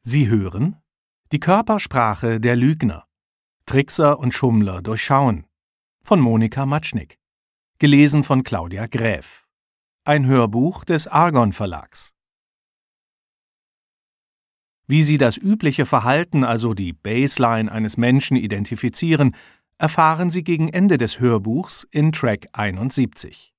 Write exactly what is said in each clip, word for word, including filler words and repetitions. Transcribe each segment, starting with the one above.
Sie hören die Körpersprache der Lügner. Trickser und Schummler durchschauen von Monika Matschnick. Gelesen von Claudia Gräf. Ein Hörbuch des Argon Verlags. Wie Sie das übliche Verhalten, also die Baseline eines Menschen identifizieren, erfahren Sie gegen Ende des Hörbuchs in Track einundsiebzig.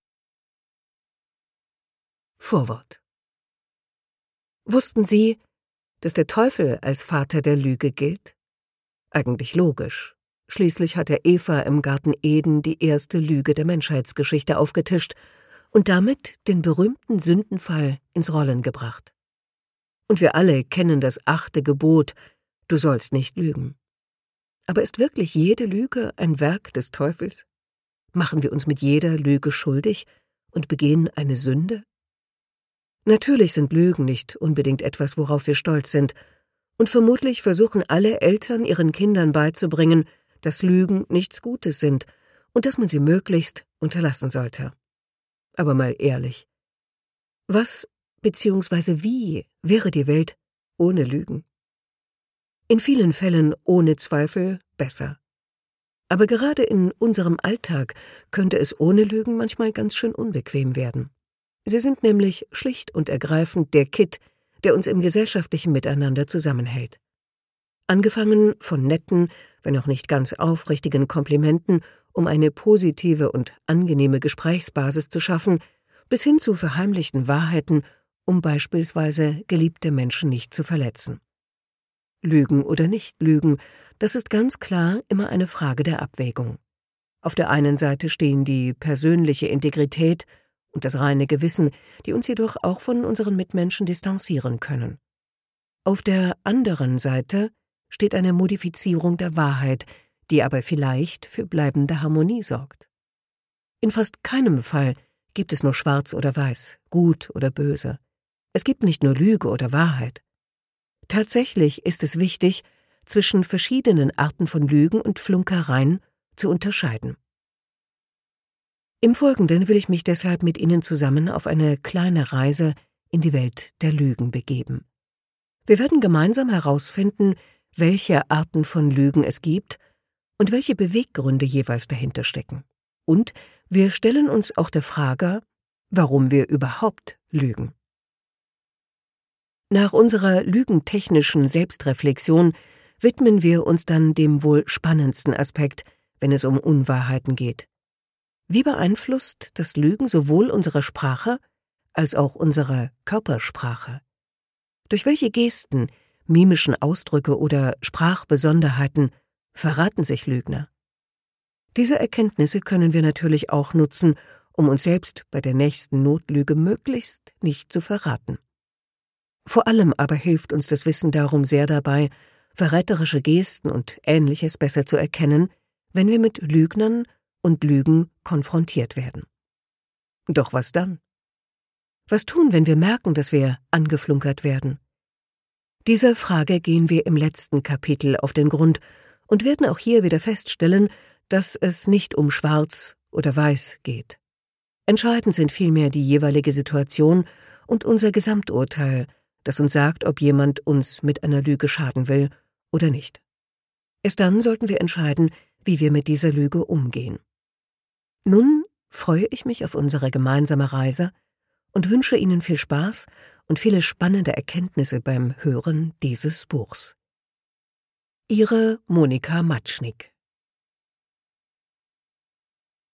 Vorwort. Wussten Sie, dass der Teufel als Vater der Lüge gilt? Eigentlich logisch. Schließlich hat er Eva im Garten Eden die erste Lüge der Menschheitsgeschichte aufgetischt und damit den berühmten Sündenfall ins Rollen gebracht. Und wir alle kennen das achte Gebot: Du sollst nicht lügen. Aber ist wirklich jede Lüge ein Werk des Teufels? Machen wir uns mit jeder Lüge schuldig und begehen eine Sünde? Natürlich sind Lügen nicht unbedingt etwas, worauf wir stolz sind, und vermutlich versuchen alle Eltern ihren Kindern beizubringen, dass Lügen nichts Gutes sind und dass man sie möglichst unterlassen sollte. Aber mal ehrlich, was bzw. wie wäre die Welt ohne Lügen? In vielen Fällen ohne Zweifel besser. Aber gerade in unserem Alltag könnte es ohne Lügen manchmal ganz schön unbequem werden. Sie sind nämlich schlicht und ergreifend der Kitt, der uns im gesellschaftlichen Miteinander zusammenhält. Angefangen von netten, wenn auch nicht ganz aufrichtigen Komplimenten, um eine positive und angenehme Gesprächsbasis zu schaffen, bis hin zu verheimlichten Wahrheiten, um beispielsweise geliebte Menschen nicht zu verletzen. Lügen oder nicht lügen, das ist ganz klar immer eine Frage der Abwägung. Auf der einen Seite stehen die persönliche Integrität und das reine Gewissen, die uns jedoch auch von unseren Mitmenschen distanzieren können. Auf der anderen Seite steht eine Modifizierung der Wahrheit, die aber vielleicht für bleibende Harmonie sorgt. In fast keinem Fall gibt es nur Schwarz oder Weiß, Gut oder Böse. Es gibt nicht nur Lüge oder Wahrheit. Tatsächlich ist es wichtig, zwischen verschiedenen Arten von Lügen und Flunkereien zu unterscheiden. Im Folgenden will ich mich deshalb mit Ihnen zusammen auf eine kleine Reise in die Welt der Lügen begeben. Wir werden gemeinsam herausfinden, welche Arten von Lügen es gibt und welche Beweggründe jeweils dahinter stecken. Und wir stellen uns auch der Frage, warum wir überhaupt lügen. Nach unserer lügentechnischen Selbstreflexion widmen wir uns dann dem wohl spannendsten Aspekt, wenn es um Unwahrheiten geht. Wie beeinflusst das Lügen sowohl unsere Sprache als auch unsere Körpersprache? Durch welche Gesten, mimischen Ausdrücke oder Sprachbesonderheiten verraten sich Lügner? Diese Erkenntnisse können wir natürlich auch nutzen, um uns selbst bei der nächsten Notlüge möglichst nicht zu verraten. Vor allem aber hilft uns das Wissen darum sehr dabei, verräterische Gesten und Ähnliches besser zu erkennen, wenn wir mit Lügnern und Lügen konfrontiert werden. Doch was dann? Was tun, wenn wir merken, dass wir angeflunkert werden? Dieser Frage gehen wir im letzten Kapitel auf den Grund und werden auch hier wieder feststellen, dass es nicht um Schwarz oder Weiß geht. Entscheidend sind vielmehr die jeweilige Situation und unser Gesamturteil, das uns sagt, ob jemand uns mit einer Lüge schaden will oder nicht. Erst dann sollten wir entscheiden, wie wir mit dieser Lüge umgehen. Nun freue ich mich auf unsere gemeinsame Reise und wünsche Ihnen viel Spaß und viele spannende Erkenntnisse beim Hören dieses Buchs. Ihre Monika Matschnick.